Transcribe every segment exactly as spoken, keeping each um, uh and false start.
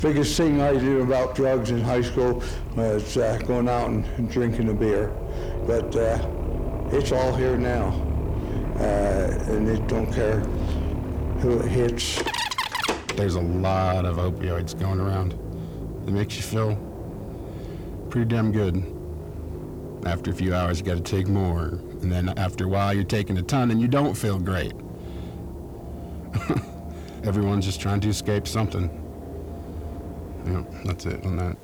Biggest thing I did about drugs in high school was uh, going out and, and drinking a beer. But uh, it's all here now. Uh, and it don't care who it hits. There's a lot of opioids going around. It makes you feel pretty damn good. After a few hours, you gotta take more. And then after a while, you're taking a ton and you don't feel great. Everyone's just trying to escape something. Yeah, that's it on that.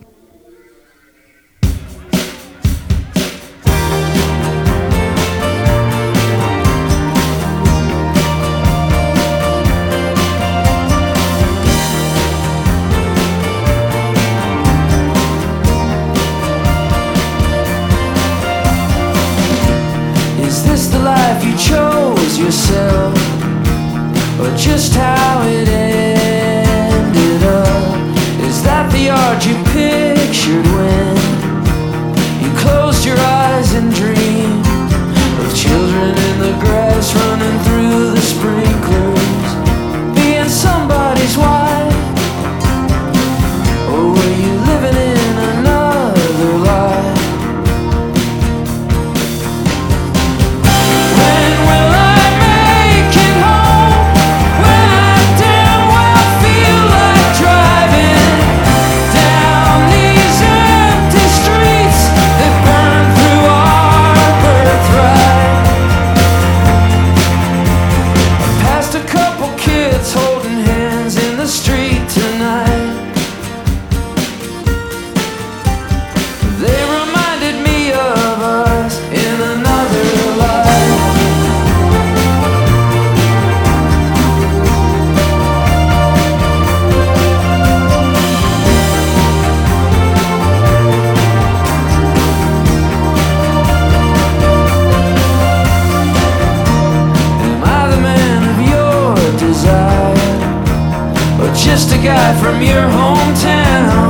Is this the life you chose yourself, or just how it ended up? Is that the art you pictured when you closed your eyes and dreamed of children in the grass running through the sprinklers, being somebody's wife? Or were you living in another life? When will I make it home? When I damn well feel like driving down these empty streets that burn through our birthright. I passed a couple kids holding hands in the street tonight. They reminded me of us in another life. Am I the man of your desire, or just a guy from your hometown?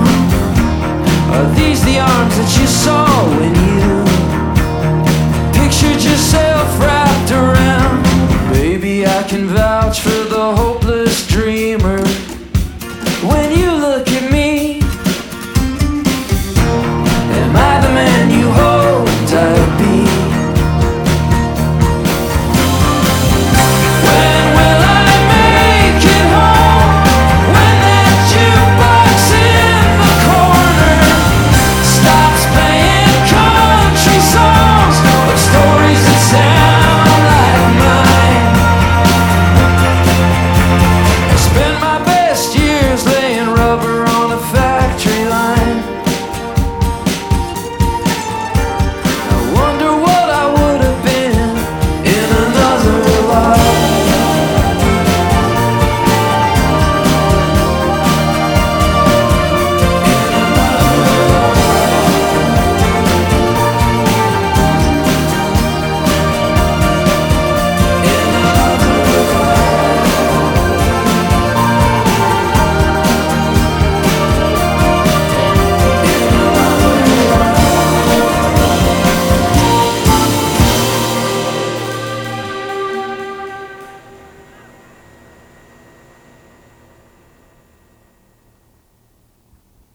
Are these the arms that you saw when you pictured yourself